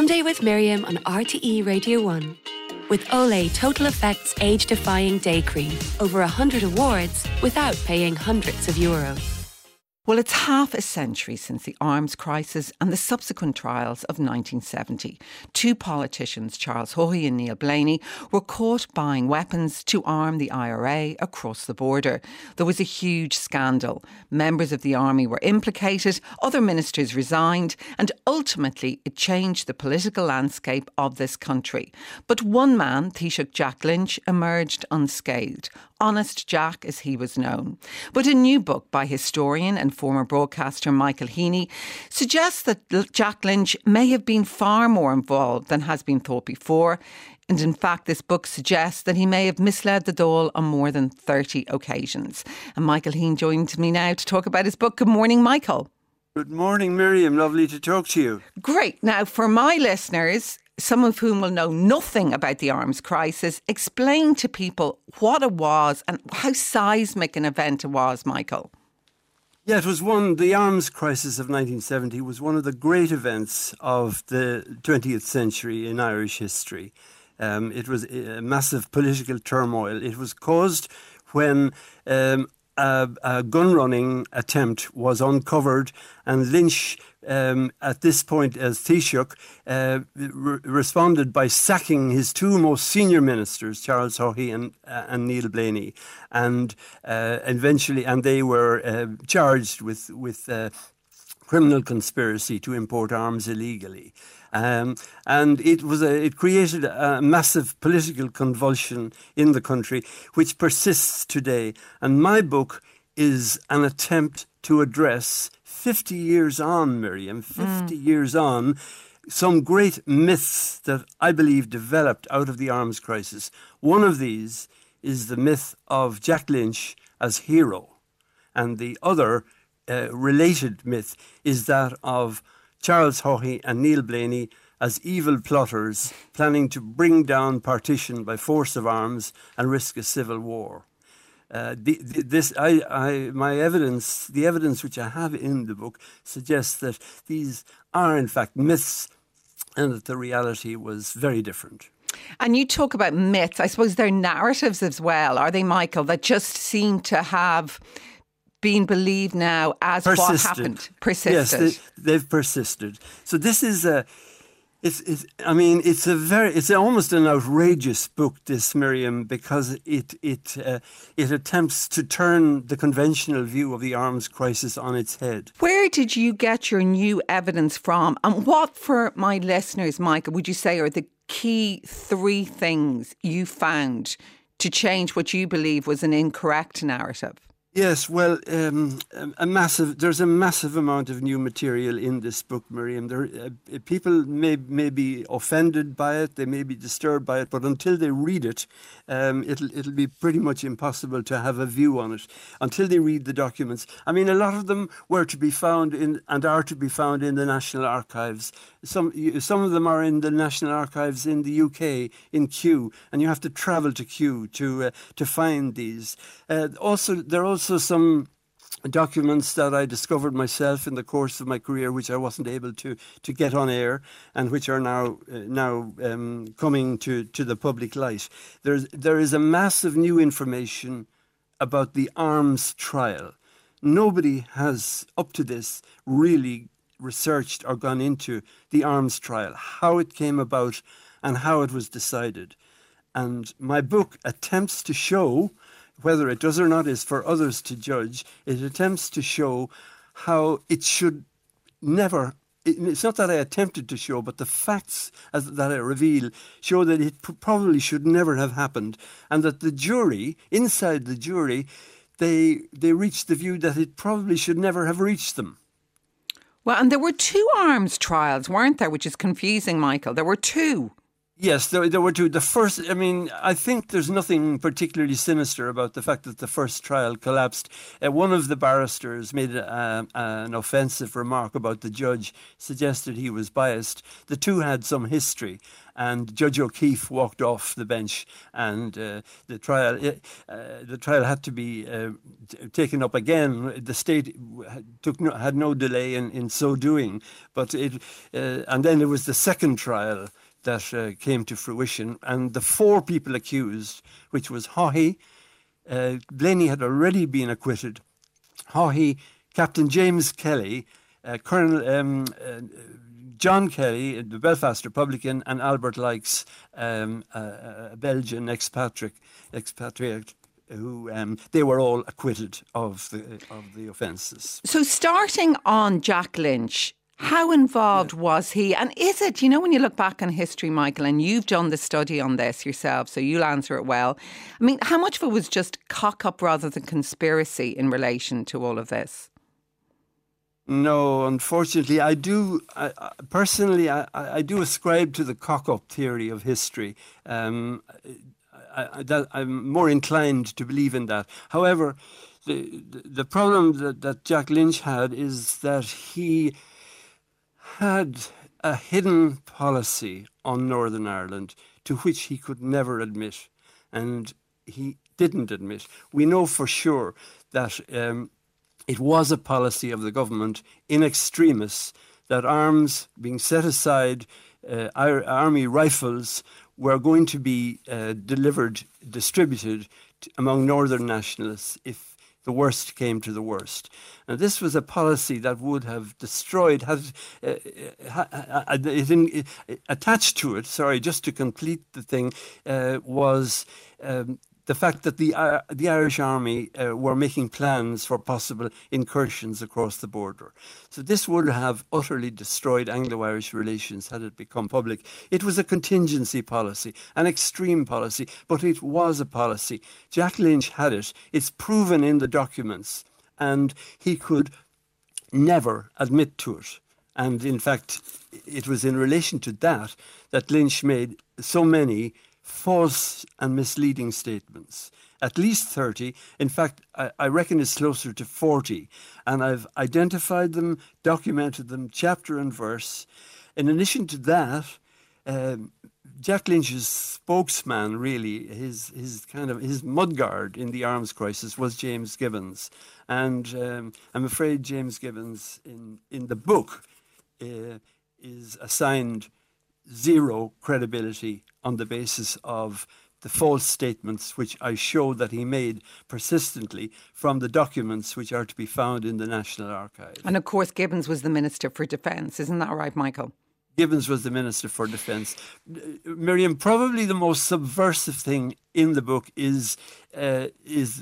Sunday with Miriam on RTE Radio 1. With Olay Total Effects Age-Defying Day Cream. Over 100 awards without paying hundreds of euros. Well, it's half a century since the arms crisis and the subsequent trials of 1970. Two politicians, Charles Haughey and Neil Blaney, were caught buying weapons to arm the IRA across the border. There was a huge scandal. Members of the army were implicated, other ministers resigned, and ultimately it changed the political landscape of this country. But one man, Taoiseach Jack Lynch, emerged unscathed. Honest Jack, as he was known. But a new book by historian and former broadcaster Michael Heaney suggests that Jack Lynch may have been far more involved than has been thought before. And in fact, this book suggests that he may have misled the Dáil on more than 30 occasions. And Michael Heaney joins me now to talk about his book. Good morning, Michael. Good morning, Miriam. Lovely to talk to you. Great. Now, for my listeners, some of whom will know nothing about the arms crisis, explain to people what it was and how seismic an event it was, Michael. Yeah, the arms crisis of 1970 was one of the great events of the 20th century in Irish history. It was a massive political turmoil. It was caused when a gun-running attempt was uncovered, and Lynch, at this point as Taoiseach, responded by sacking his two most senior ministers, Charles Haughey and Neil Blaney, and eventually, and they were charged with criminal conspiracy to import arms illegally. And it created a massive political convulsion in the country, which persists today. And my book is an attempt to address 50 years on, Miriam, 50 years on, some great myths that I believe developed out of the arms crisis. One of these is the myth of Jack Lynch as hero. And the other related myth is that of Charles Haughey and Neil Blaney as evil plotters planning to bring down partition by force of arms and risk a civil war. My evidence, the evidence which I have in the book, suggests that these are in fact myths and that the reality was very different. And you talk about myths. I suppose they're narratives as well, are they, Michael, that just seem to have been believed now as persisted. What happened. Persisted. Yes, they've persisted. So this is it's almost an outrageous book, this, Miriam, because it attempts to turn the conventional view of the arms crisis on its head. Where did you get your new evidence from? And what, for my listeners, Michael, would you say are the key three things you found to change what you believe was an incorrect narrative? Yes, well, there's a massive amount of new material in this book, Miriam. People may be offended by it, they may be disturbed by it, but until they read it, it'll be pretty much impossible to have a view on it until they read the documents. I mean, a lot of them were to be found in and are to be found in the National Archives. Some of them are in the National Archives in the UK, in Kew, and you have to travel to Kew to find these. There are also some documents that I discovered myself in the course of my career, which I wasn't able to get on air, and which are now coming to the public light. There is a massive new information about the arms trial. Nobody has, up to this, really researched or gone into the arms trial, how it came about and how it was decided. And my book attempts to show, whether it does or not is for others to judge, it attempts to show how it should never, it's not that I attempted to show, but the facts that I reveal show that it probably should never have happened, and that the jury, inside the jury, they reached the view that it probably should never have reached them. Well, and there were two arms trials, weren't there, which is confusing, Michael? There were two. Yes, there were two. The first, I mean, I think there's nothing particularly sinister about the fact that the first trial collapsed. One of the barristers made an offensive remark about the judge, suggested he was biased. The two had some history, and Judge O'Keefe walked off the bench, and the trial had to be taken up again. The state had no delay in so doing, but and then there was the second trial that came to fruition, and the four people accused, which was Haughey, Blaney had already been acquitted, Haughey, Captain James Kelly, Colonel John Kelly, the Belfast Republican, and Albert Lykes, a Belgian expatriate, who they were all acquitted of the offences. So starting on Jack Lynch, how involved was he? And is it, when you look back on history, Michael, and you've done the study on this yourself, so you'll answer it well. I mean, how much of it was just cock-up rather than conspiracy in relation to all of this? No, unfortunately, I do ascribe to the cock-up theory of history. I'm more inclined to believe in that. However, the problem that Jack Lynch had is that he had a hidden policy on Northern Ireland to which he could never admit, and he didn't admit. We know for sure that it was a policy of the government in extremis that arms being set aside, army rifles, were going to be distributed among Northern nationalists if the worst came to the worst. And this was a policy that would have destroyed, attached to it, just to complete the thing, was the fact that the Irish Army were making plans for possible incursions across the border. So this would have utterly destroyed Anglo-Irish relations had it become public. It was a contingency policy, an extreme policy, but it was a policy. Jack Lynch had it. It's proven in the documents, and he could never admit to it. And in fact, it was in relation to that Lynch made so many false and misleading statements. At least 30. In fact, I reckon it's closer to 40. And I've identified them, documented them, chapter and verse. In addition to that, Jack Lynch's spokesman, really, his mudguard in the arms crisis was James Gibbons. And I'm afraid James Gibbons in the book is assigned zero credibility on the basis of the false statements which I show that he made persistently from the documents which are to be found in the National Archives. And of course Gibbons was the Minister for Defence, isn't that right, Michael? Gibbons was the Minister for Defence. Miriam, probably the most subversive thing in the book is the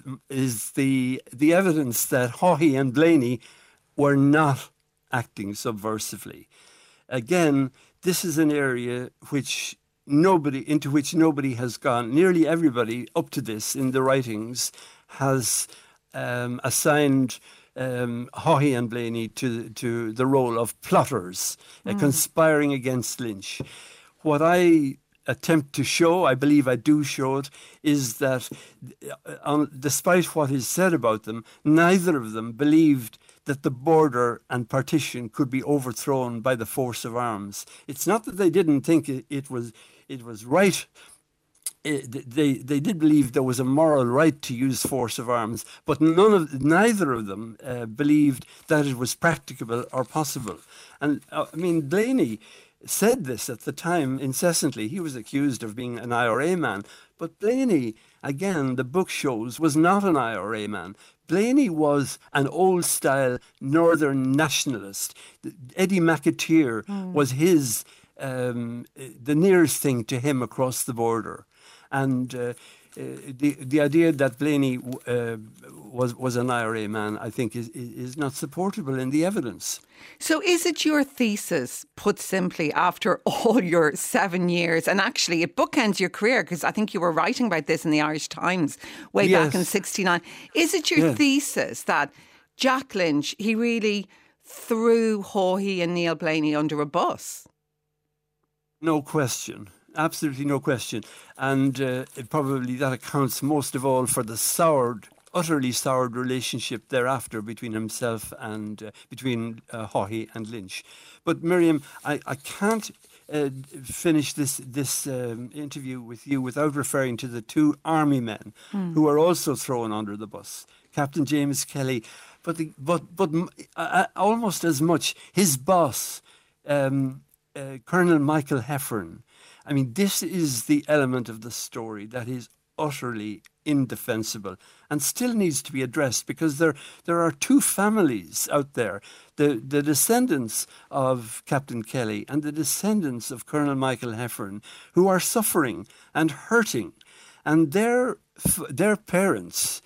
evidence that Haughey and Blaney were not acting subversively. Again, this is an area into which nobody has gone. Nearly everybody up to this in the writings has assigned Haughey and Blaney to the role of plotters, conspiring against Lynch. What I attempt to show, I believe I do show it, is that despite what is said about them, neither of them believed that the border and partition could be overthrown by the force of arms. It's not that they didn't think it was right. They did believe there was a moral right to use force of arms, but neither of them believed that it was practicable or possible. And Blaney said this at the time incessantly. He was accused of being an IRA man, but Blaney, again, the book shows, was not an IRA man. Blaney was an old-style Northern nationalist. Eddie McAteer was the nearest thing to him across the border. And the idea that Blaney was an IRA man, I think, is not supportable in the evidence. So is it your thesis, put simply, after all your 7 years, and actually it bookends your career, because I think you were writing about this in the Irish Times way back in 1969. Is it your thesis that Jack Lynch, he really threw Haughey and Neil Blaney under a bus? No question. absolutely no question. And probably that accounts most of all for the utterly soured relationship thereafter between himself and between Haughey and Lynch. But Miriam, I can't finish this interview with you without referring to the two army men who were also thrown under the bus. Captain James Kelly, but almost as much his boss, Colonel Michael Heffron. I mean, this is the element of the story that is utterly indefensible and still needs to be addressed, because there are two families out there, the descendants of Captain Kelly and the descendants of Colonel Michael Heffron, who are suffering and hurting, and their parents,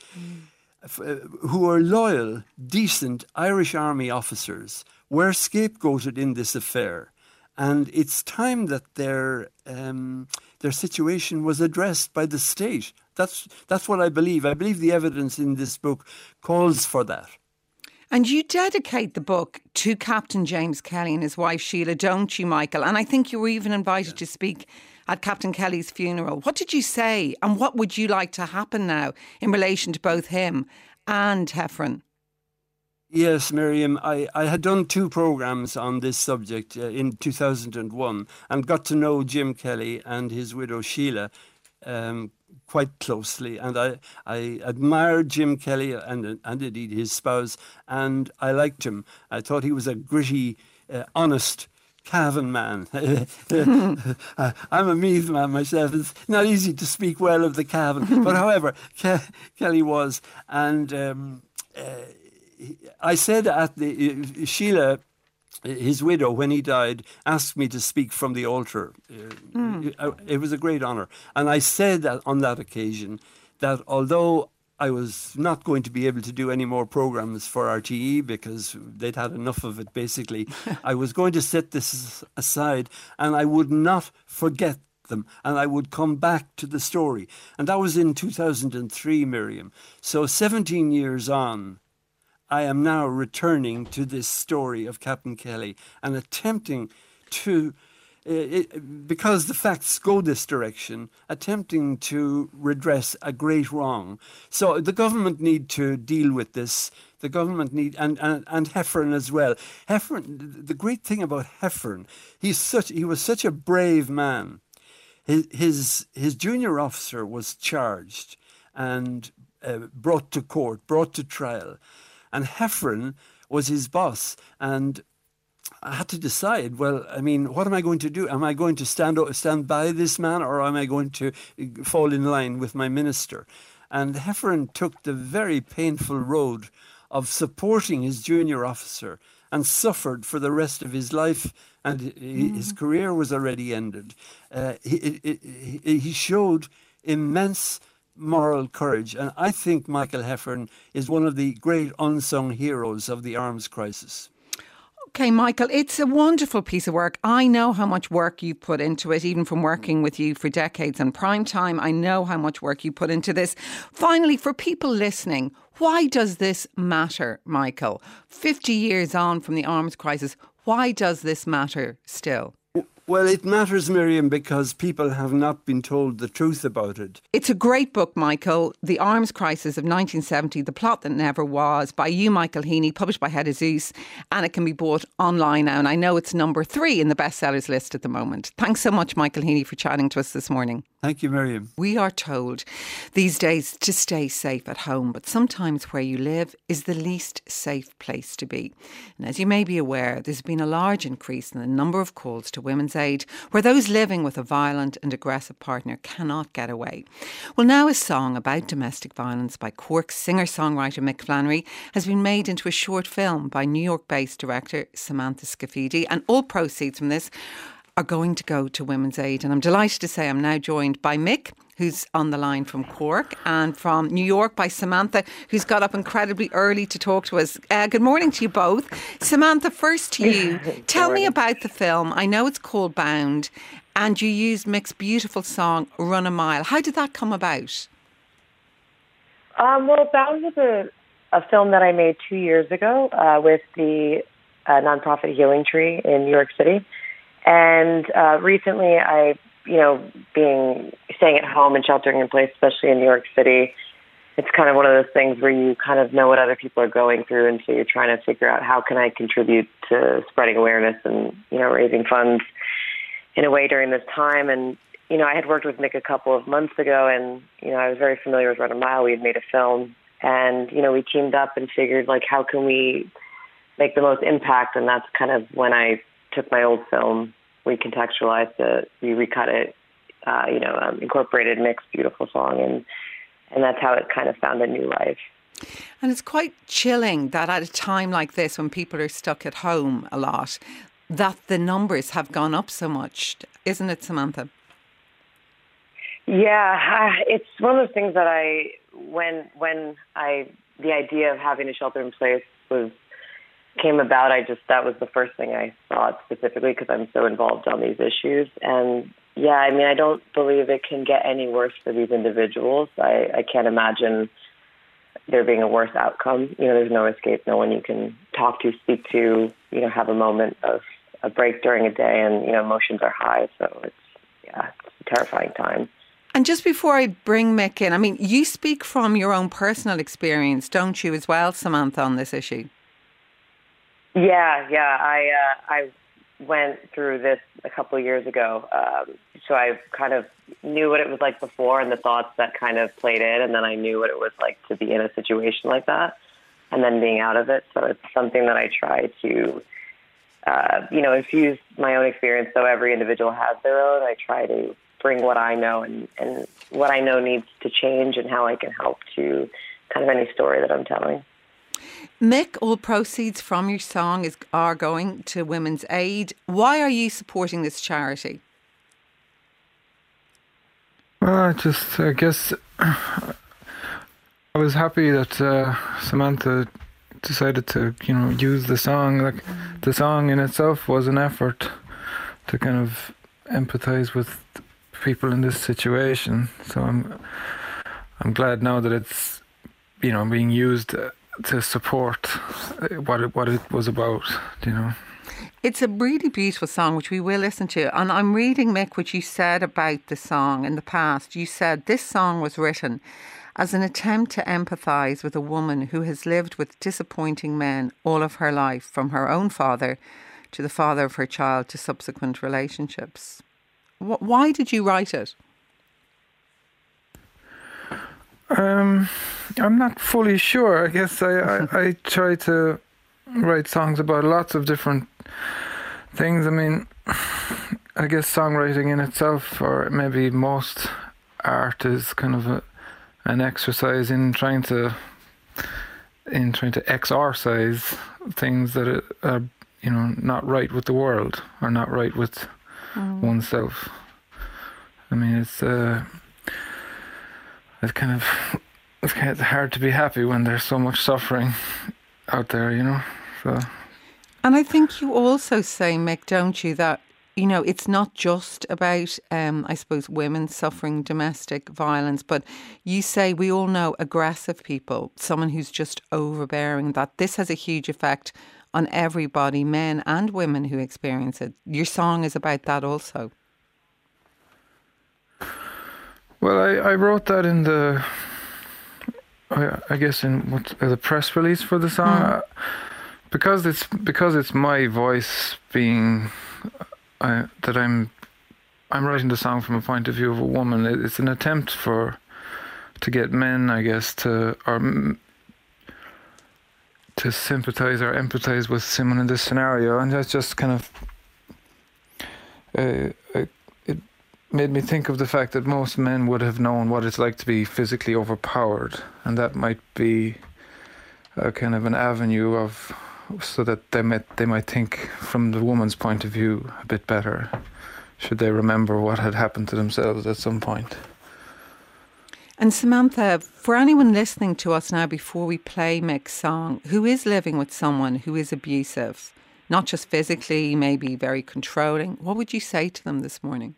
who are loyal, decent Irish Army officers, were scapegoated in this affair. And it's time that their situation was addressed by the state. That's what I believe. I believe the evidence in this book calls for that. And you dedicate the book to Captain James Kelly and his wife Sheila, don't you, Michael? And I think you were even invited to speak at Captain Kelly's funeral. What did you say, and what would you like to happen now in relation to both him and Heffron? Yes, Miriam, I had done 2 programmes on this subject in 2001 and got to know Jim Kelly and his widow Sheila quite closely. And I admired Jim Kelly and indeed his spouse, and I liked him. I thought he was a gritty, honest Cavan man. I'm a Meath man myself. It's not easy to speak well of the Cavan. But however, Kelly was. And I said at Sheila, his widow, when he died, asked me to speak from the altar. It was a great honour. And I said that on that occasion that although I was not going to be able to do any more programmes for RTE because they'd had enough of it, basically, I was going to set this aside and I would not forget them, and I would come back to the story. And that was in 2003, Miriam. So 17 years on, I am now returning to this story of Captain Kelly and attempting to, because the facts go this direction, attempting to redress a great wrong. So the government need to deal with this. The government need, and Heffron as well. Heffron, the great thing about Heffron, he was such a brave man. His junior officer was charged and brought to court, brought to trial. And Heffron was his boss. And I had to decide, well, I mean, what am I going to do? Am I going to stand by this man, or am I going to fall in line with my minister? And Heffron took the very painful road of supporting his junior officer and suffered for the rest of his life. And his career was already ended. He showed immense moral courage. And I think Michael Heffron is one of the great unsung heroes of the arms crisis. Okay, Michael, it's a wonderful piece of work. I know how much work you put into it, even from working with you for decades on Prime Time. I know how much work you put into this. Finally, for people listening, why does this matter, Michael? 50 years on from the arms crisis, why does this matter still? Well, it matters, Miriam, because people have not been told the truth about it. It's a great book, Michael. The Arms Crisis of 1970, The Plot That Never Was, by you, Michael Heaney, published by Hedda Zeus, and it can be bought online now. And I know it's number 3 in the bestsellers list at the moment. Thanks so much, Michael Heaney, for chatting to us this morning. Thank you, Miriam. We are told these days to stay safe at home, but sometimes where you live is the least safe place to be. And as you may be aware, there's been a large increase in the number of calls to Women's Aid where those living with a violent and aggressive partner cannot get away. Well, now a song about domestic violence by Cork's singer-songwriter Mick Flannery has been made into a short film by New York-based director Samantha Scafidi, and all proceeds from this are going to go to Women's Aid. And I'm delighted to say I'm now joined by Mick, who's on the line from Cork, and from New York by Samantha, who's got up incredibly early to talk to us. Good morning to you both. Samantha, first to you. Tell me about the film. I know it's called Bound, and you used Mick's beautiful song, Run a Mile. How did that come about? Well, Bound was a film that I made 2 years ago with the nonprofit Healing Tree in New York City. And recently, staying at home and sheltering in place, especially in New York City, it's kind of one of those things where you kind of know what other people are going through, and so you're trying to figure out how can I contribute to spreading awareness and, raising funds in a way during this time. And, I had worked with Mick a couple of months ago, and, I was very familiar with Run a Mile. We had made a film, and, we teamed up and figured, how can we make the most impact? And that's kind of when I took my old film, we contextualized it, we recut it, incorporated Mick's beautiful song, and that's how it kind of found a new life. And it's quite chilling that at a time like this, when people are stuck at home a lot, that the numbers have gone up so much, isn't it, Samantha? Yeah, it's one of those things that the idea of having a shelter in place came about, that was the first thing I thought specifically because I'm so involved on these issues. And yeah, I don't believe it can get any worse for these individuals. I can't imagine there being a worse outcome. There's no escape, no one you can talk to, speak to, have a moment of a break during a day, and, emotions are high. So it's a terrifying time. And just before I bring Mick in, you speak from your own personal experience, don't you, as well, Samantha, on this issue? Yeah. I went through this a couple of years ago. So I kind of knew what it was like before and the thoughts that kind of played in, and then I knew what it was like to be in a situation like that and then being out of it. So it's something that I try to, infuse my own experience. So every individual has their own. I try to bring what I know and what I know needs to change and how I can help to kind of any story that I'm telling. Mick, all proceeds from your song are going to Women's Aid. Why are you supporting this charity? Well, I guess I was happy that Samantha decided to, use the song. The song in itself was an effort to kind of empathise with people in this situation. So I'm glad now that it's, being used to support what it was about, It's a really beautiful song, which we will listen to. And I'm reading, Mick, what you said about the song in the past. You said this song was written as an attempt to empathise with a woman who has lived with disappointing men all of her life, from her own father to the father of her child to subsequent relationships. Why did you write it? I'm not fully sure. I guess I try to write songs about lots of different things. I guess songwriting in itself, or maybe most art, is kind of an exercise in trying to exorcise things that are not right with the world or not right with oneself. It's kind of hard to be happy when there's so much suffering out there, So. And I think you also say, Mick, don't you, that, it's not just about, I suppose, women suffering domestic violence, but you say we all know aggressive people, someone who's just overbearing, that this has a huge effect on everybody, men and women who experience it. Your song is about that also. Well, I wrote that in I guess in the press release for the song, because it's my voice being that I'm writing the song from a point of view of a woman. It's an attempt to get men, I guess, to sympathise or empathise with someone in this scenario, and that's just kind of it made me think of the fact that most men would have known what it's like to be physically overpowered, and that might be a kind of an avenue so that they might think from the woman's point of view a bit better, should they remember what had happened to themselves at some point. And Samantha, for anyone listening to us now before we play Mick's song, who is living with someone who is abusive, not just physically, maybe very controlling, what would you say to them this morning?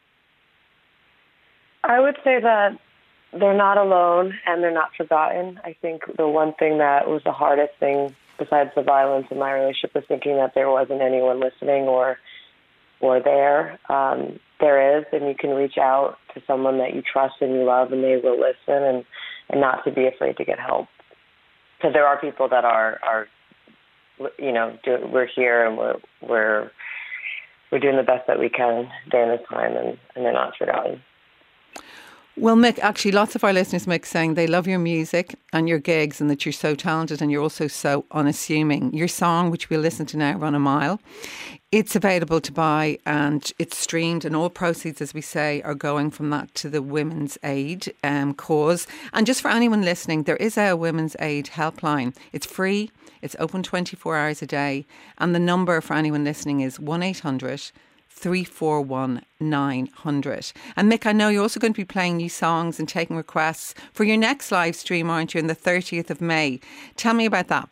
I would say that they're not alone and they're not forgotten. I think the one thing that was the hardest thing besides the violence in my relationship was thinking that there wasn't anyone listening or for there. There is, and you can reach out to someone that you trust and you love, and they will listen, and not to be afraid to get help. Because there are people that are we're here and we're doing the best that we can during this time, and they're not forgotten. Well, Mick, actually, lots of our listeners, Mick, saying they love your music and your gigs and that you're so talented and you're also so unassuming. Your song, which we'll listen to now, Run a Mile, it's available to buy and it's streamed, and all proceeds, as we say, are going from that to the Women's Aid cause. And just for anyone listening, there is a Women's Aid helpline. It's free. It's open 24 hours a day. And the number for anyone listening is 1-800 341 900. And Mick, I know you're also going to be playing new songs and taking requests for your next live stream, aren't you, on the 30th of May? Tell me about that.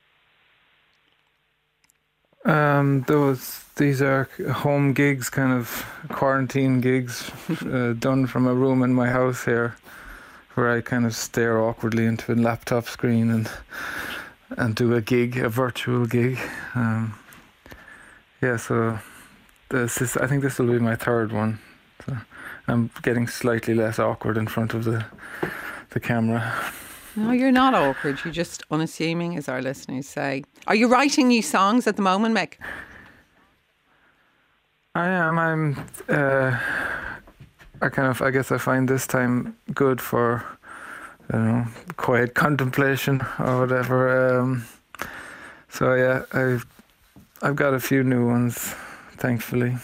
These are home gigs, kind of quarantine gigs, done from a room in my house here, where I kind of stare awkwardly into a laptop screen and do a gig, a virtual gig. So I think this will be my third one. So I'm getting slightly less awkward in front of the camera. No, you're not awkward. You're just unassuming, as our listeners say. Are you writing new songs at the moment, Mick? I am. I guess I find this time good for, quiet contemplation or whatever. So yeah, I've got a few new ones, thankfully.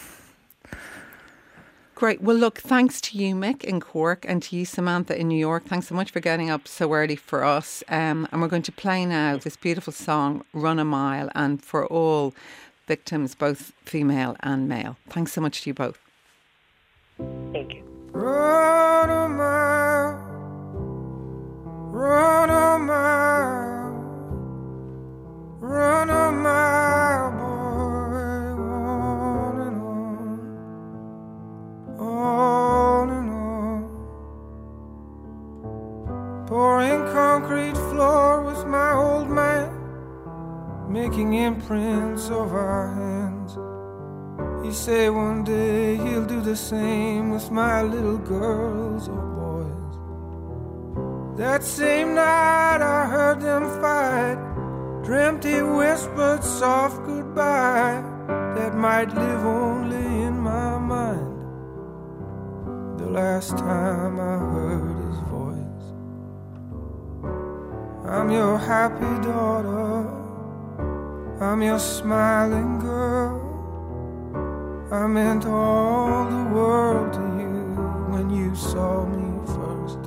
Great. Well, look, thanks to you, Mick, in Cork, and to you, Samantha, in New York. Thanks so much for getting up so early for us. And we're going to play now this beautiful song, Run a Mile, and for all victims, both female and male. Thanks so much to you both. Thank you. Run a mile, run a mile, run a mile, boy, on and on, on and on. Pouring concrete floor with my old man, making imprints of our hands. He say one day he'll do the same with my little girls or boys. That same night I heard them fight, dreamt he whispered soft goodbye that might live only in my mind. The last time I heard his voice. I'm your happy daughter, I'm your smiling girl. I meant all the world to you when you saw me first.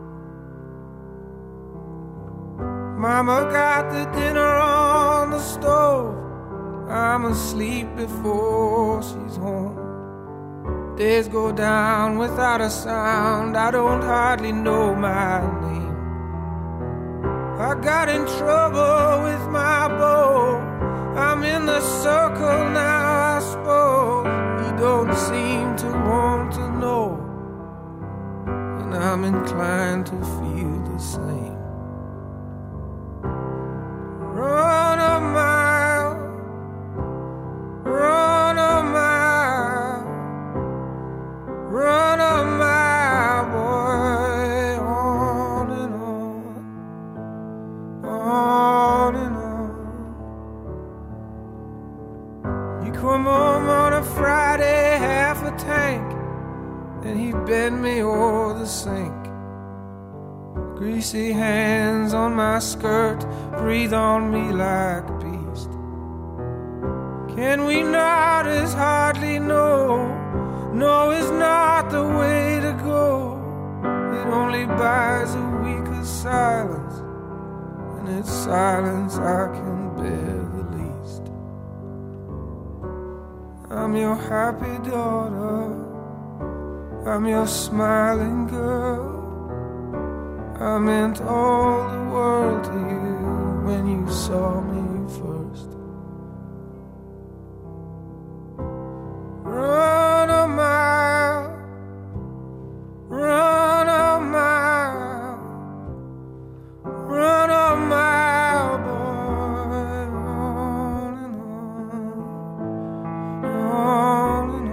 Mama got the dinner on the stove, I'm asleep before she's home. Days go down without a sound, I don't hardly know my name. I got in trouble with my beau, I'm in the circle now, I suppose. He don't seem to want to know, and I'm inclined to feel the same. Run a mile, run a mile, run a mile, boy, on and on, on and on. Come home on a Friday, half a tank, and he'd bend me o'er the sink. Greasy hands on my skirt, breathe on me like a beast. Can we not as hardly know? No is not the way to go. It only buys a week of silence, and it's silence I can bear the least. I'm your happy daughter, I'm your smiling girl. I meant all the world to you when you saw me first. Run a mile, run a mile, run a mile, boy, on and on, on and on.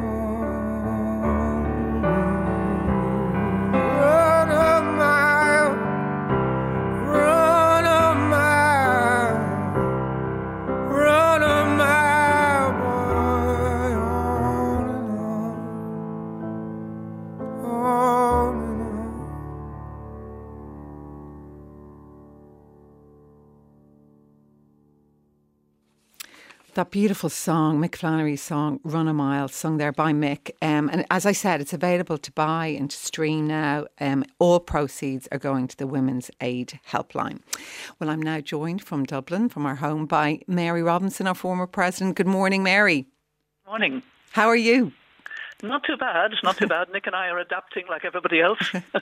That beautiful song, Mick Flannery's song, Run a Mile, sung there by Mick. And as I said, it's available to buy and to stream now. All proceeds are going to the Women's Aid Helpline. Well, I'm now joined from Dublin, from our home, by Mary Robinson, our former president. Good morning, Mary. Morning. How are you? Not too bad, not too bad. Nick and I are adapting like everybody else.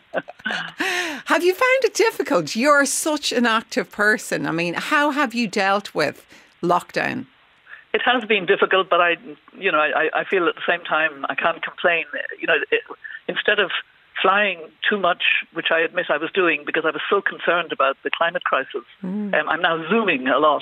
Have you found it difficult? You're such an active person. I mean, how have you dealt with lockdown? It has been difficult, but I feel at the same time I can't complain. Instead of flying too much, which I admit I was doing because I was so concerned about the climate crisis, I'm now Zooming a lot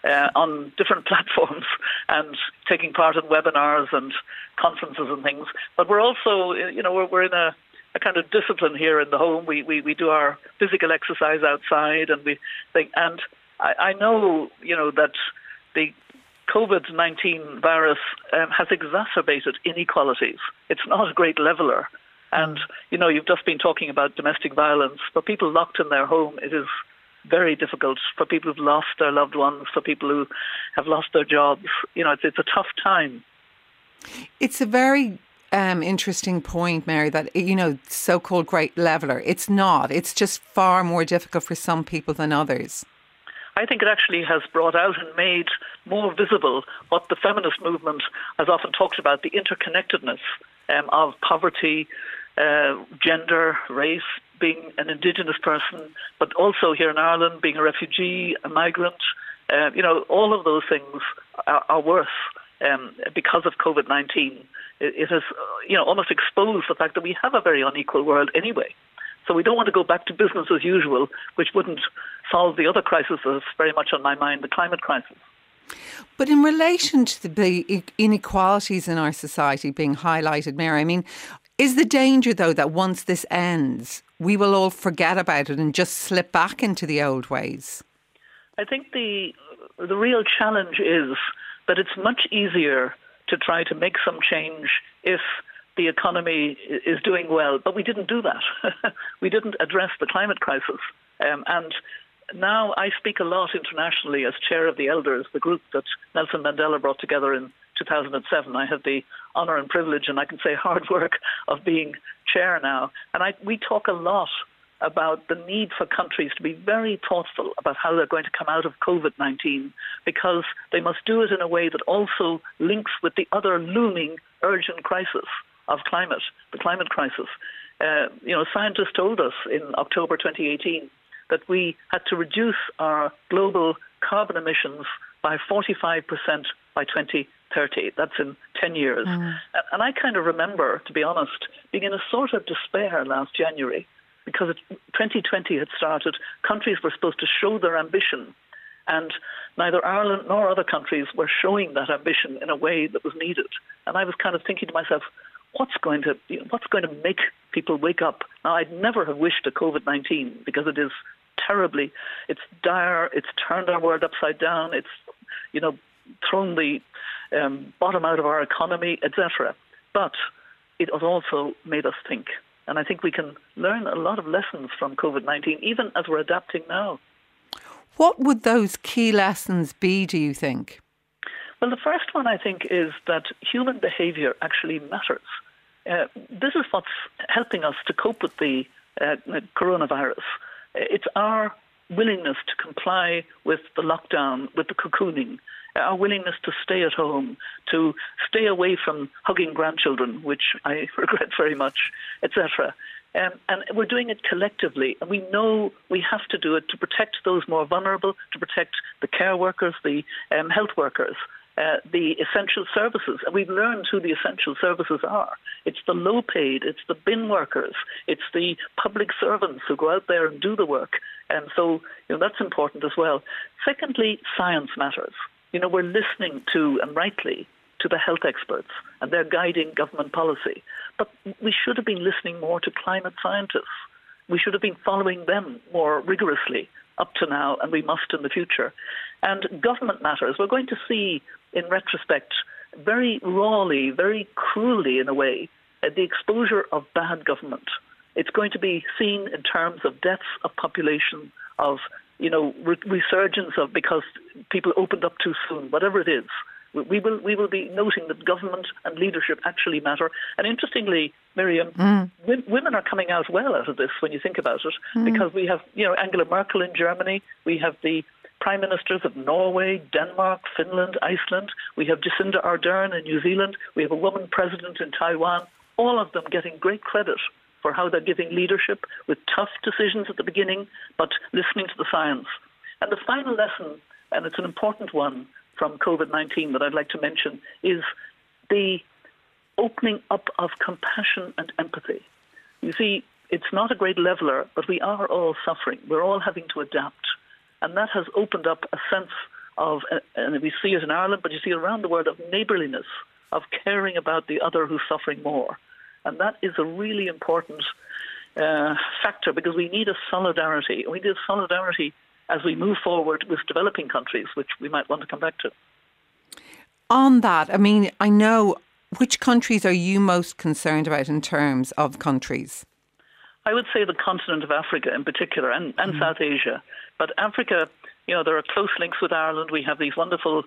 on different platforms and taking part in webinars and conferences and things. But we're also, we're in a kind of discipline here in the home. We do our physical exercise outside, and I know, that the COVID-19 virus has exacerbated inequalities. It's not a great leveler. And, you've just been talking about domestic violence. For people locked in their home, it is very difficult. For people who've lost their loved ones, for people who have lost their jobs, it's a tough time. It's a very interesting point, Mary, that, so-called great leveler. It's not. It's just far more difficult for some people than others. I think it actually has brought out and made more visible what the feminist movement has often talked about, the interconnectedness of poverty, gender, race, being an Indigenous person, but also here in Ireland, being a refugee, a migrant. All of those things are worse because of COVID-19. It has, almost exposed the fact that we have a very unequal world anyway. So we don't want to go back to business as usual, which wouldn't solve the other crisis that's very much on my mind, the climate crisis. But in relation to the inequalities in our society being highlighted, Mary, I mean, is the danger, though, that once this ends, we will all forget about it and just slip back into the old ways? I think the real challenge is that it's much easier to try to make some change if the economy is doing well, but we didn't do that. We didn't address the climate crisis. And now I speak a lot internationally as chair of the Elders, the group that Nelson Mandela brought together in 2007. I have the honour and privilege, and I can say hard work, of being chair now. And we talk a lot about the need for countries to be very thoughtful about how they're going to come out of COVID-19, because they must do it in a way that also links with the other looming urgent crisis of climate, the climate crisis. Scientists told us in October 2018 that we had to reduce our global carbon emissions by 45% by 2030. That's in 10 years. And I kind of remember, to be honest, being in a sort of despair last January, because 2020 had started. Countries were supposed to show their ambition, and neither Ireland nor other countries were showing that ambition in a way that was needed. And I was kind of thinking to myself, what's going to make people wake up? Now, I'd never have wished a COVID-19, because it is it's dire, it's turned our world upside down, it's, thrown the bottom out of our economy, etc. But it has also made us think. And I think we can learn a lot of lessons from COVID-19, even as we're adapting now. What would those key lessons be, do you think? Well, the first one, I think, is that human behaviour actually matters. This is what's helping us to cope with the coronavirus. It's our willingness to comply with the lockdown, with the cocooning, our willingness to stay at home, to stay away from hugging grandchildren, which I regret very much, etc. And we're doing it collectively, and we know we have to do it to protect those more vulnerable, to protect the care workers, the health workers, the essential services. And we've learned who the essential services are. It's the low-paid, it's the bin workers, it's the public servants who go out there and do the work. And so that's important as well. Secondly, science matters. We're listening to, and rightly, to the health experts, and they're guiding government policy. But we should have been listening more to climate scientists. We should have been following them more rigorously up to now, and we must in the future. And government matters. We're going to see, in retrospect, very rawly, very cruelly in a way, the exposure of bad government. It's going to be seen in terms of deaths of population, of resurgence of because people opened up too soon, whatever it is. We will be noting that government and leadership actually matter. And interestingly, Miriam, women are coming out well out of this when you think about it, because we have, Angela Merkel in Germany, we have the Prime Ministers of Norway, Denmark, Finland, Iceland, we have Jacinda Ardern in New Zealand, we have a woman president in Taiwan, all of them getting great credit for how they're giving leadership with tough decisions at the beginning, but listening to the science. And the final lesson, and it's an important one from COVID-19 that I'd like to mention, is the opening up of compassion and empathy. You see, it's not a great leveler, but we are all suffering. We're all having to adapt. And that has opened up a sense of, and we see it in Ireland, but you see it around the world, of neighbourliness, of caring about the other who's suffering more. And that is a really important factor, because we need a solidarity. We need a solidarity as we move forward with developing countries, which we might want to come back to. On that, I mean, I know, which countries are you most concerned about in terms of countries? I would say the continent of Africa in particular, and South Asia. But Africa, there are close links with Ireland. We have these wonderful,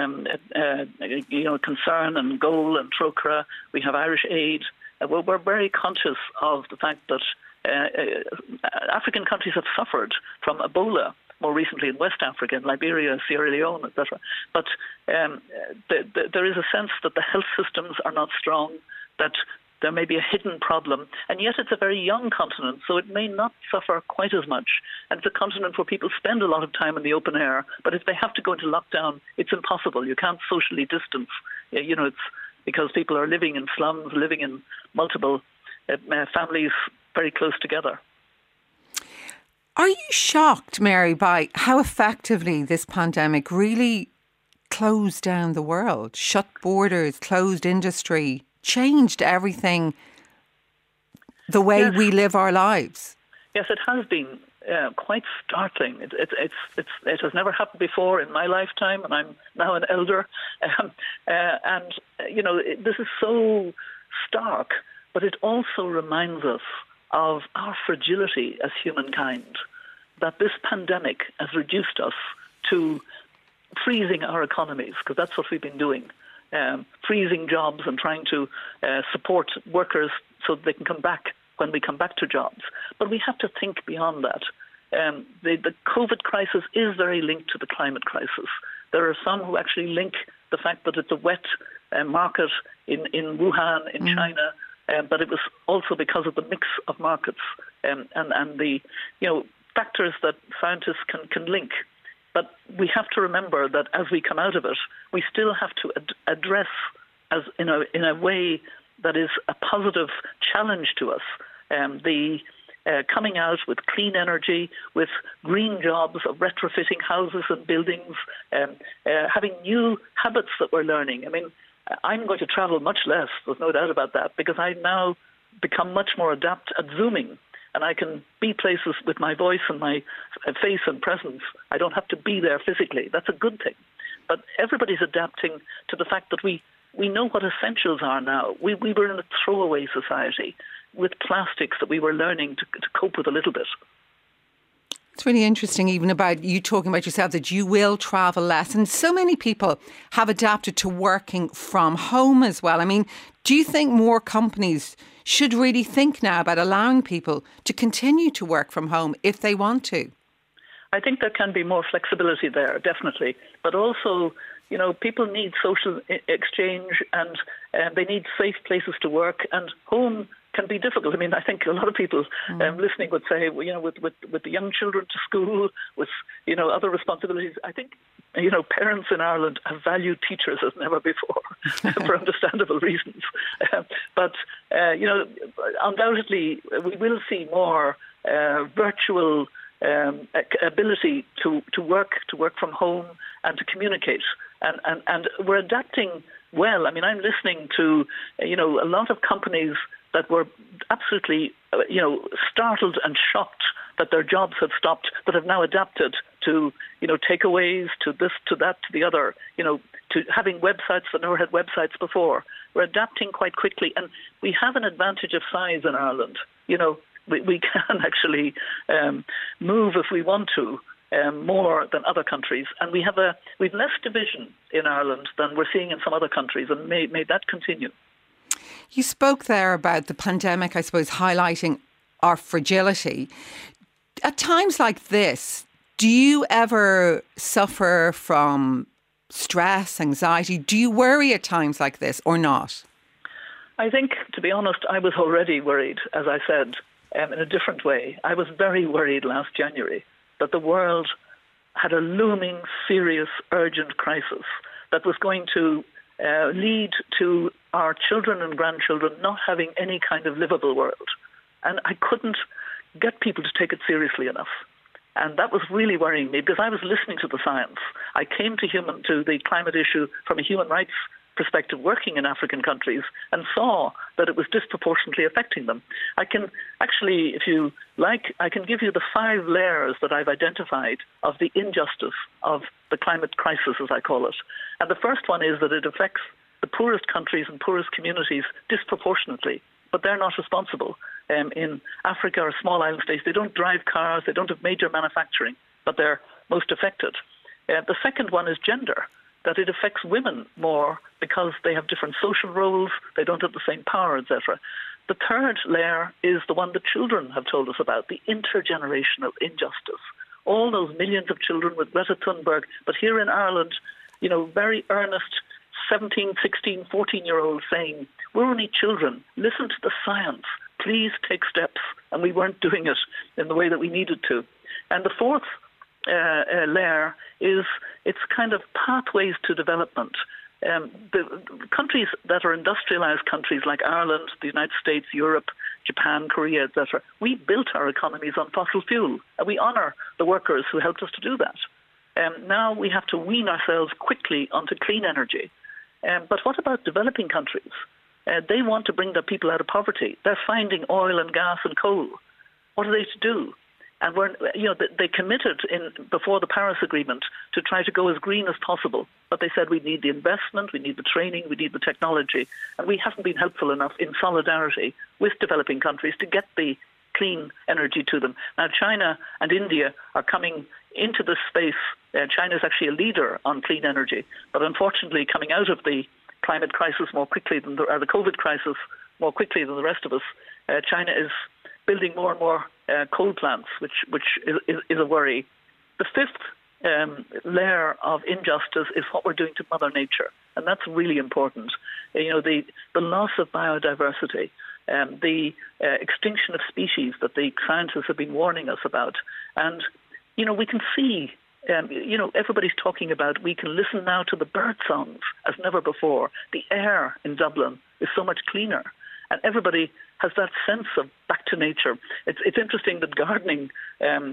Concern and Goal and Trócaire. We have Irish Aid. We're very conscious of the fact that African countries have suffered from Ebola more recently in West Africa, in Liberia, Sierra Leone, etc. But there is a sense that the health systems are not strong, that there may be a hidden problem, and yet it's a very young continent, so it may not suffer quite as much. And it's a continent where people spend a lot of time in the open air, but if they have to go into lockdown, it's impossible. You can't socially distance. It's because people are living in slums, living in multiple families very close together. Are you shocked, Mary, by how effectively this pandemic really closed down the world, shut borders, closed industry, changed everything, the way we live our lives? Yes, it has been quite startling. It has never happened before in my lifetime, and I'm now an elder. This is so stark, but it also reminds us of our fragility as humankind, that this pandemic has reduced us to freezing our economies, because that's what we've been doing. Freezing jobs and trying to support workers so that they can come back when we come back to jobs. But we have to think beyond that. The COVID crisis is very linked to the climate crisis. There are some who actually link the fact that it's a wet market in Wuhan, in China, but it was also because of the mix of markets and the factors that scientists can link. But we have to remember that as we come out of it, we still have to address, as in a way that is a positive challenge to us, the coming out with clean energy, with green jobs, of retrofitting houses and buildings, having new habits that we're learning. I mean, I'm going to travel much less, there's no doubt about that, because I've now become much more adept at Zooming. And I can be places with my voice and my face and presence. I don't have to be there physically. That's a good thing. But everybody's adapting to the fact that we know what essentials are now. We were in a throwaway society with plastics that we were learning to cope with a little bit. It's really interesting, even about you talking about yourself, that you will travel less. And so many people have adapted to working from home as well. I mean, do you think more companies should really think now about allowing people to continue to work from home if they want to? I think there can be more flexibility there, definitely. But also, people need social exchange and they need safe places to work, and home can be difficult. I mean, I think a lot of people listening would say, with the young children to school, with, other responsibilities, I think, parents in Ireland have valued teachers as never before for understandable reasons. But undoubtedly, we will see more virtual ability to work from home and to communicate. And we're adapting well. I mean, I'm listening to, a lot of companies that were absolutely, startled and shocked that their jobs had stopped, that have now adapted to, takeaways, to this, to that, to the other, to having websites that never had websites before. We're adapting quite quickly, and we have an advantage of size in Ireland. We can actually move if we want to more than other countries, and we've less division in Ireland than we're seeing in some other countries, and may that continue. You spoke there about the pandemic, I suppose, highlighting our fragility. At times like this, do you ever suffer from stress, anxiety? Do you worry at times like this or not? I think, to be honest, I was already worried, as I said, in a different way. I was very worried last January that the world had a looming, serious, urgent crisis that was going to lead to our children and grandchildren not having any kind of livable world. And I couldn't get people to take it seriously enough. And that was really worrying me, because I was listening to the science. I came to the climate issue from a human rights perspective, working in African countries, and saw that it was disproportionately affecting them. I can actually, if you like, I can give you the 5 layers that I've identified of the injustice of the climate crisis, as I call it. And the first one is that it affects the poorest countries and poorest communities disproportionately, but they're not responsible. In Africa or small island states, they don't drive cars, they don't have major manufacturing, but they're most affected. The second one is gender, that it affects women more because they have different social roles, they don't have the same power, etc. The third layer is the one that children have told us about, the intergenerational injustice. All those millions of children with Greta Thunberg, but here in Ireland, very earnest 17, 16, 14-year-olds saying, we're only children, listen to the science, please take steps. And we weren't doing it in the way that we needed to. And the fourth layer is it's kind of pathways to development. The countries that are industrialized countries like Ireland, the United States, Europe, Japan, Korea, etc., we built our economies on fossil fuel, and we honor the workers who helped us to do that. Now we have to wean ourselves quickly onto clean energy. But what about developing countries? They want to bring their people out of poverty. They're finding oil and gas and coal. What are they to do? And they committed before the Paris Agreement to try to go as green as possible. But they said we need the investment, we need the training, we need the technology. And we haven't been helpful enough in solidarity with developing countries to get the clean energy to them. Now, China and India are coming into this space. China is actually a leader on clean energy. But unfortunately, coming out of the climate crisis more quickly than the COVID crisis more quickly than the rest of us, China is building more and more coal plants, which is a worry. The fifth layer of injustice is what we're doing to Mother Nature, and that's really important. The loss of biodiversity, the extinction of species that the scientists have been warning us about, and we can see. Everybody's talking about we can listen now to the bird songs as never before. The air in Dublin is so much cleaner, and everybody has that sense of back to nature. It's interesting that gardening things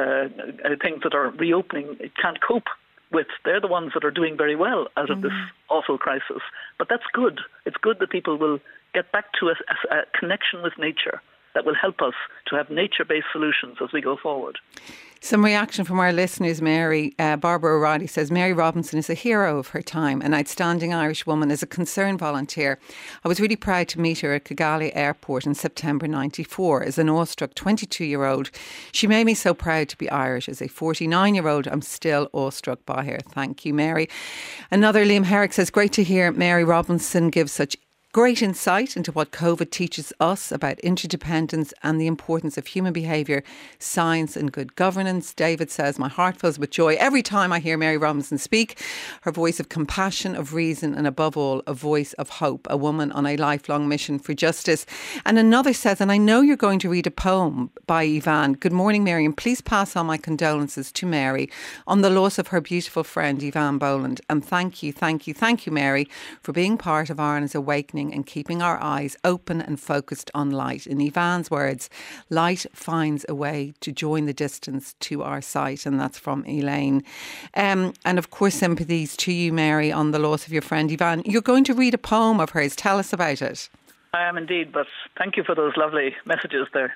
that are reopening can't cope with. They're the ones that are doing very well out of this awful crisis. But that's good. It's good that people will get back to a connection with nature that will help us to have nature-based solutions as we go forward. Some reaction from our listeners, Mary. Barbara O'Reilly says, Mary Robinson is a hero of her time, an outstanding Irish woman, as a concerned volunteer. I was really proud to meet her at Kigali Airport in September 94. As an awestruck 22-year-old, she made me so proud to be Irish. As a 49-year-old, I'm still awestruck by her. Thank you, Mary. Another, Liam Herrick, says, great to hear Mary Robinson give such great insight into what COVID teaches us about interdependence and the importance of human behaviour, science and good governance. David says, my heart fills with joy every time I hear Mary Robinson speak. Her voice of compassion, of reason and above all, a voice of hope, a woman on a lifelong mission for justice. And another says, and I know you're going to read a poem by Yvonne. Good morning, Mary, and please pass on my condolences to Mary on the loss of her beautiful friend Yvonne Boland. And thank you, Mary, for being part of Ireland's awakening and keeping our eyes open and focused on light. In Yvonne's words, light finds a way to join the distance to our sight. And that's from Elaine. And of course, sympathies to you, Mary, on the loss of your friend Yvonne. You're going to read a poem of hers. Tell us about it. I am indeed, but thank you for those lovely messages there.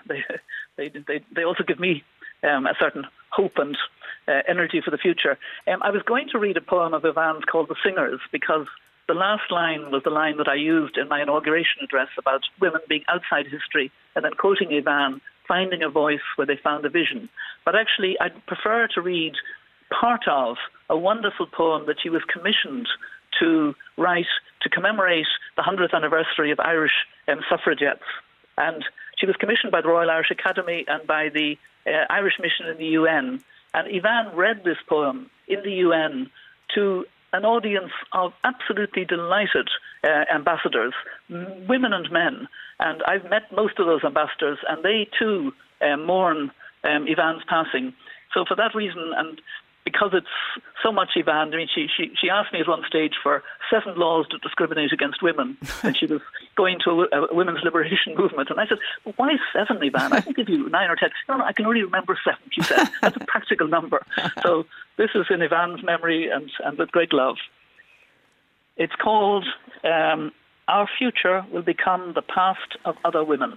They also give me a certain hope and energy for the future. I was going to read a poem of Yvonne's called The Singers, because the last line was the line that I used in my inauguration address about women being outside history, and then quoting Yvonne finding a voice where they found a vision. But actually, I'd prefer to read part of a wonderful poem that she was commissioned to write to commemorate the 100th anniversary of Irish suffragettes. And she was commissioned by the Royal Irish Academy and by the Irish Mission in the UN. And Yvonne read this poem in the UN to an audience of absolutely delighted ambassadors, women and men. And I've met most of those ambassadors, and they too mourn Yvonne's passing. So for that reason, and because it's so much Yvonne, I mean, she asked me at one stage for 7 laws to discriminate against women, and she was going to a women's liberation movement. And I said, well, why 7, Yvonne? I can give you 9 or 10. No, I can only remember 7, she said. That's a practical number. So this is in Yvonne's memory and with great love. It's called Our Future Will Become the Past of Other Women.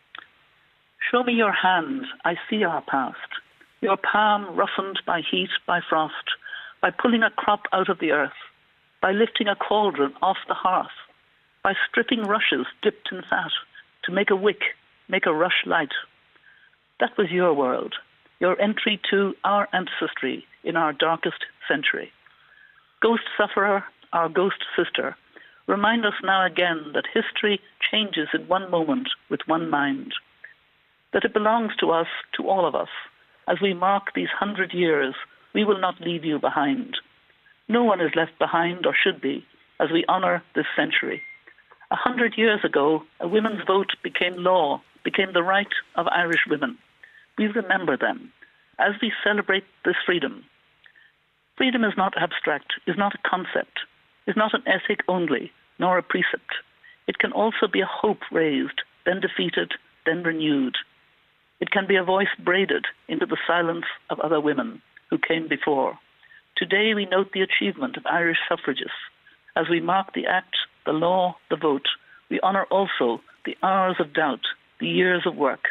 Show me your hand, I see our past. Your palm roughened by heat, by frost, by pulling a crop out of the earth, by lifting a cauldron off the hearth, by stripping rushes dipped in fat to make a wick, make a rush light. That was your world, your entry to our ancestry in our darkest century. Ghost sufferer, our ghost sister, remind us now again that history changes in one moment with one mind, that it belongs to us, to all of us. As we mark these 100 years, we will not leave you behind. No one is left behind or should be as we honour this century. 100 years ago, a women's vote became law, became the right of Irish women. We remember them as we celebrate this freedom. Freedom is not abstract, is not a concept, is not an ethic only, nor a precept. It can also be a hope raised, then defeated, then renewed. It can be a voice braided into the silence of other women who came before. Today we note the achievement of Irish suffragists. As we mark the act, the law, the vote, we honour also the hours of doubt, the years of work.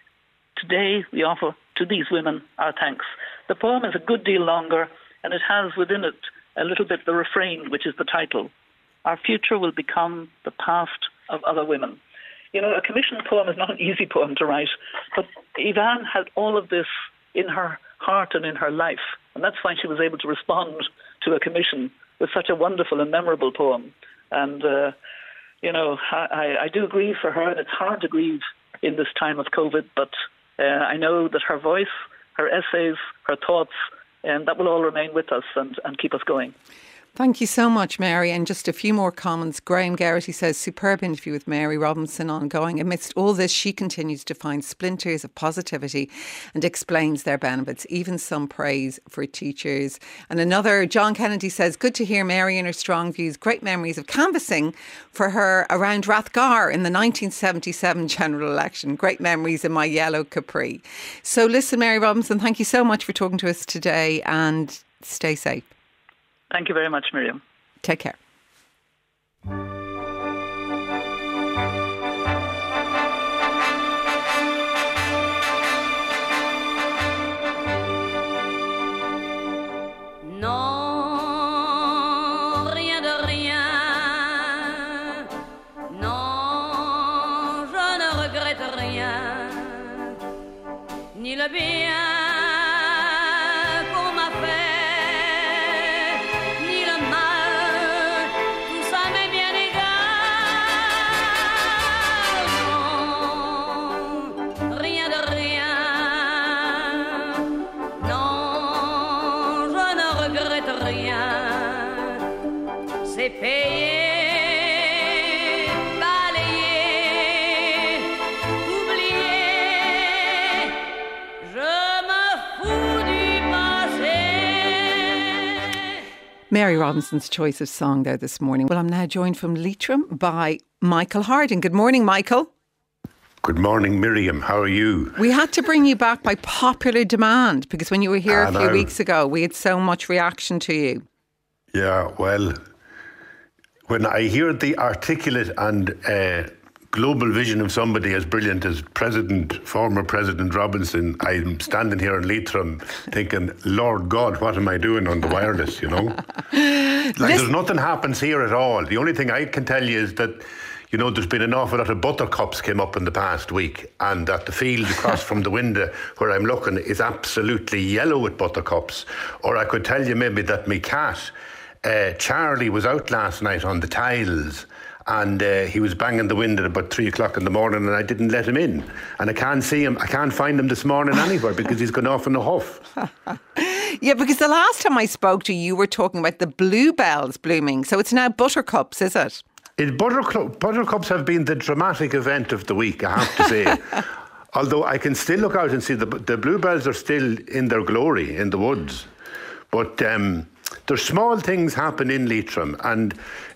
Today we offer to these women our thanks. The poem is a good deal longer, and it has within it a little bit the refrain, which is the title. Our future will become the past of other women. You know, a commissioned poem is not an easy poem to write, but Yvonne had all of this in her heart and in her life, and that's why she was able to respond to a commission with such a wonderful and memorable poem. And, you know, I do grieve for her, and it's hard to grieve in this time of COVID, but I know that her voice, her essays, her thoughts, and that will all remain with us and keep us going. Thank you so much, Mary. And just a few more comments. Graham Garrity says, superb interview with Mary Robinson ongoing. Amidst all this, she continues to find splinters of positivity and explains their benefits, even some praise for teachers. And another, John Kennedy says, good to hear Mary and her strong views. Great memories of canvassing for her around Rathgar in the 1977 general election. Great memories in my yellow Capri. So listen, Mary Robinson, thank you so much for talking to us today, and stay safe. Thank you very much, Miriam. Take care. Non, rien de rien. Non, je ne regrette rien. Ni le bien qu'on m'a fait. Payer, balayer, oublier, je me fous du passé. Mary Robinson's choice of song there this morning. Well, I'm now joined from Leitrim by Michael Harding. Good morning, Michael. Good morning, Miriam. How are you? We had to bring you back by popular demand because when you were here a few weeks ago, we had so much reaction to you. Yeah, well, when I hear the articulate and global vision of somebody as brilliant as former President Robinson, I'm standing here in Leitrim thinking, Lord God, what am I doing on the wireless, you know? There's nothing happens here at all. The only thing I can tell you is that, you know, there's been an awful lot of buttercups came up in the past week, and that the field across from the window where I'm looking is absolutely yellow with buttercups. Or I could tell you maybe that my cat, Charlie, was out last night on the tiles, and he was banging the window at about 3 o'clock in the morning, and I didn't let him in. And I can't see him. I can't find him this morning anywhere because he's gone off in a huff. Yeah, because the last time I spoke to you, you were talking about the bluebells blooming. So it's now buttercups, is it? Buttercups have been the dramatic event of the week, I have to say. Although I can still look out and see the bluebells are still in their glory in the woods. But there's small things happen in Leitrim, and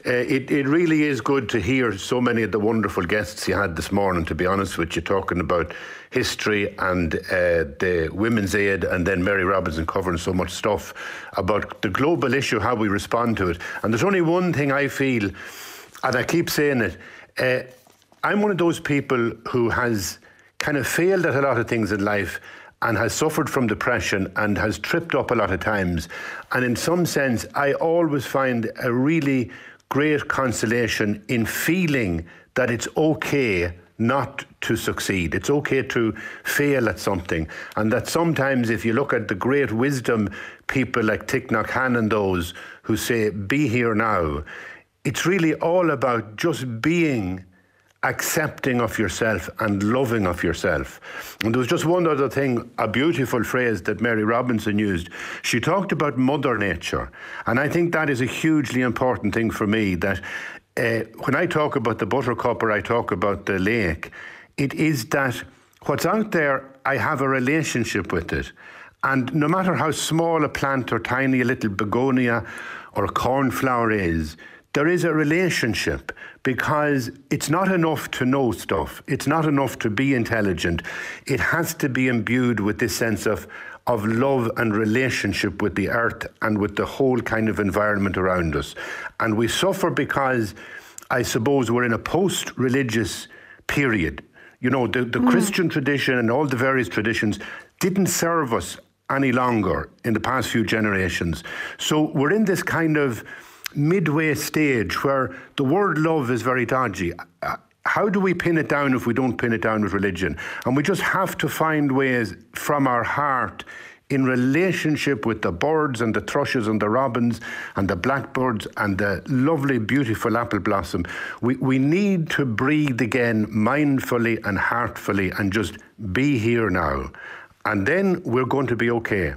it really is good to hear so many of the wonderful guests you had this morning, to be honest with you, talking about history and the Women's Aid, and then Mary Robinson covering so much stuff about the global issue, how we respond to it. And there's only one thing I feel, and I keep saying it, I'm one of those people who has kind of failed at a lot of things in life and has suffered from depression and has tripped up a lot of times. And in some sense, I always find a really great consolation in feeling that it's okay not to succeed. It's okay to fail at something. And that sometimes if you look at the great wisdom, people like Thich Nhat Hanh and those who say, be here now, it's really all about just being accepting of yourself and loving of yourself. And there was just one other thing, a beautiful phrase that Mary Robinson used. She talked about Mother Nature. And I think that is a hugely important thing for me, that when I talk about the buttercup or I talk about the lake, it is that what's out there, I have a relationship with it. And no matter how small a plant or tiny a little begonia or a cornflower is, there is a relationship, because it's not enough to know stuff. It's not enough to be intelligent. It has to be imbued with this sense of love and relationship with the earth and with the whole kind of environment around us. And we suffer because, I suppose, we're in a post-religious period. You know, the Christian tradition and all the various traditions didn't serve us any longer in the past few generations. So we're in this kind of midway stage where the word love is very dodgy. How do we pin it down if we don't pin it down with religion? And we just have to find ways from our heart, in relationship with the birds and the thrushes and the robins and the blackbirds and the lovely, beautiful apple blossom. We need to breathe again mindfully and heartfully and just be here now. And then we're going to be okay.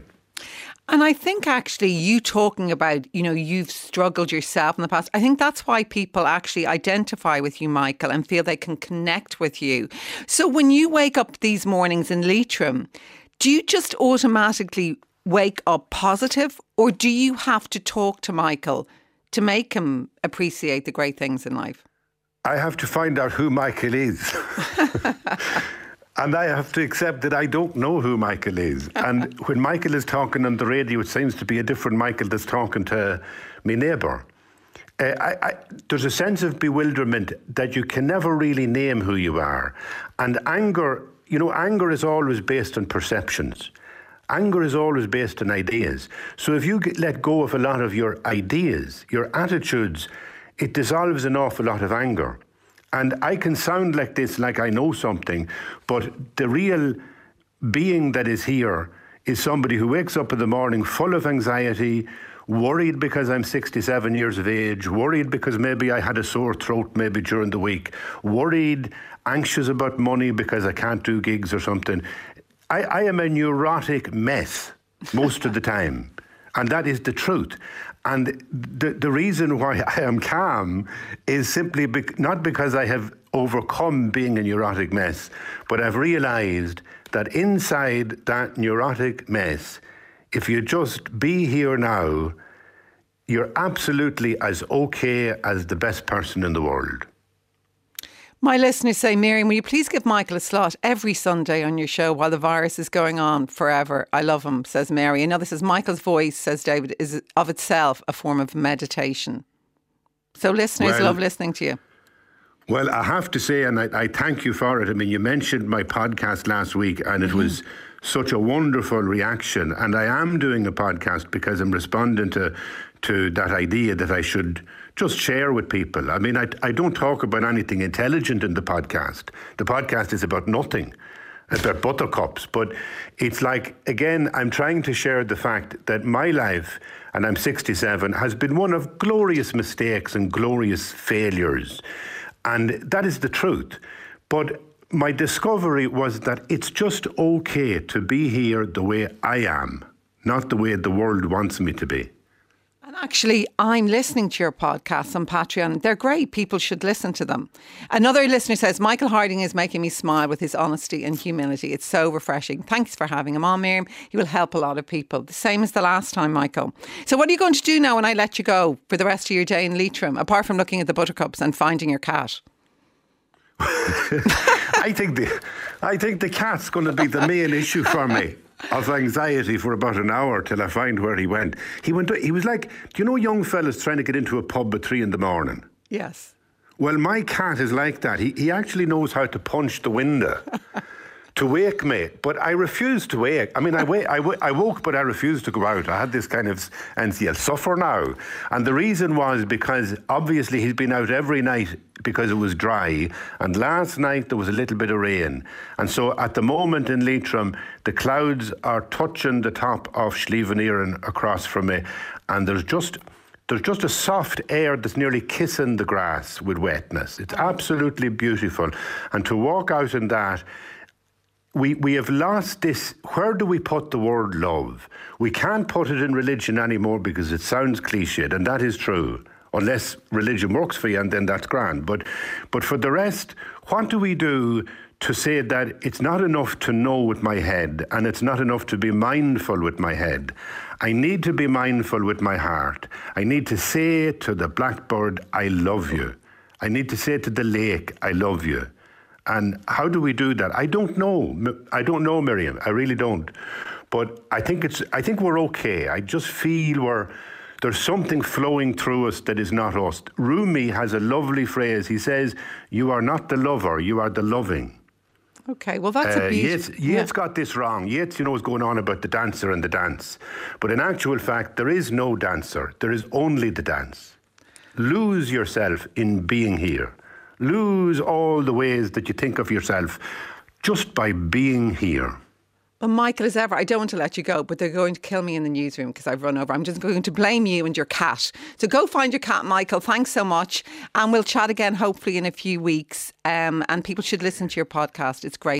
And I think actually you talking about, you know, you've struggled yourself in the past. I think that's why people actually identify with you, Michael, and feel they can connect with you. So when you wake up these mornings in Leitrim, do you just automatically wake up positive, or do you have to talk to Michael to make him appreciate the great things in life? I have to find out who Michael is. And I have to accept that I don't know who Michael is. And when Michael is talking on the radio, it seems to be a different Michael that's talking to my neighbour. There's a sense of bewilderment that you can never really name who you are. And anger, you know, anger is always based on perceptions. Anger is always based on ideas. So if you let go of a lot of your ideas, your attitudes, it dissolves an awful lot of anger. And I can sound like this, like I know something, but the real being that is here is somebody who wakes up in the morning full of anxiety, worried because I'm 67 years of age, worried because maybe I had a sore throat maybe during the week, worried, anxious about money because I can't do gigs or something. I am a neurotic mess most of the time, and that is the truth. And the reason why I am calm is simply not because I have overcome being a neurotic mess, but I've realised that inside that neurotic mess, if you just be here now, you're absolutely as okay as the best person in the world. My listeners say, Miriam, will you please give Michael a slot every Sunday on your show while the virus is going on forever? I love him, says Mary. Another says, Michael's voice, says David, is of itself a form of meditation. So listeners love listening to you. Well, I have to say, and I thank you for it. I mean, you mentioned my podcast last week, and it was such a wonderful reaction. And I am doing a podcast because I'm responding to that idea that I should just share with people. I mean, I don't talk about anything intelligent in the podcast. The podcast is about nothing. About buttercups. But it's like, again, I'm trying to share the fact that my life, and I'm 67, has been one of glorious mistakes and glorious failures. And that is the truth. But my discovery was that it's just okay to be here the way I am, not the way the world wants me to be. And actually, I'm listening to your podcasts on Patreon. They're great. People should listen to them. Another listener says, Michael Harding is making me smile with his honesty and humility. It's so refreshing. Thanks for having him on, Miriam. He will help a lot of people. The same as the last time, Michael. So what are you going to do now when I let you go for the rest of your day in Leitrim, apart from looking at the buttercups and finding your cat? I think the cat's going to be the main issue for me, of anxiety for about an hour till I find where he went. He was like, do you know young fellas trying to get into a pub at 3 a.m? Yes. Well, my cat is like that. He actually knows how to punch the window to wake me, but I refused to wake. I mean, I woke, but I refused to go out. I had this kind of NCL suffer now. And the reason was because obviously he's been out every night because it was dry. And last night there was a little bit of rain. And so at the moment in Leitrim, the clouds are touching the top of Schlievenieren across from me. And there's just a soft air that's nearly kissing the grass with wetness. It's absolutely beautiful. And to walk out in that, we have lost this. Where do we put the word love? We can't put it in religion anymore because it sounds cliched, and that is true. Unless religion works for you, and then that's grand. But for the rest, what do we do to say that it's not enough to know with my head, and it's not enough to be mindful with my head? I need to be mindful with my heart. I need to say to the blackbird, I love you. I need to say to the lake, I love you. And how do we do that? I don't know. I don't know, Miriam. I really don't. But I think we're okay. I just feel there's something flowing through us that is not us. Rumi has a lovely phrase. He says, you are not the lover, you are the loving. Okay, well, that's a beautiful... Yeats got this wrong. Yeats, is going on about the dancer and the dance. But in actual fact, there is no dancer. There is only the dance. Lose yourself in being here. Lose all the ways that you think of yourself just by being here. Well, Michael, as ever, I don't want to let you go, but they're going to kill me in the newsroom because I've run over. I'm just going to blame you and your cat. So go find your cat, Michael. Thanks so much. And we'll chat again, hopefully, in a few weeks. And people should listen to your podcast. It's great.